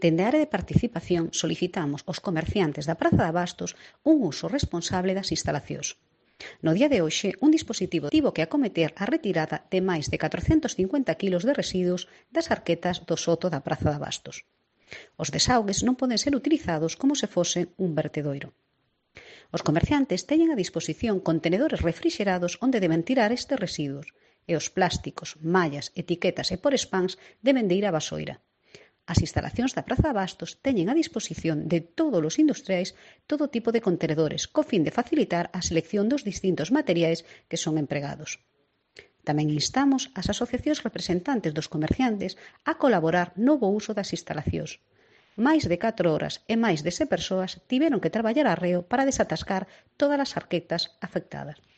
Dende a área de participación solicitamos aos comerciantes da Praza de Abastos un uso responsable das instalacións. No día de hoxe, un dispositivo tivo que acometer a retirada de máis de 450 kilos de residuos das arquetas do soto da Praza de Abastos. Os desaugues non poden ser utilizados como se fose un vertedoiro. Os comerciantes teñen a disposición contenedores refrixerados onde deben tirar estes residuos e os plásticos, mallas, etiquetas e porespáns deben de ir á basoira. As instalacións da Praza de Abastos teñen a disposición de todos os industriais todo tipo de contenedores co fin de facilitar a selección dos distintos materiais que son empregados. Tamén instamos as asociacións representantes dos comerciantes a colaborar no bo uso das instalacións. Máis de 4 horas e máis de 6 persoas tiveron que traballar arreo para desatascar todas as arquetas afectadas.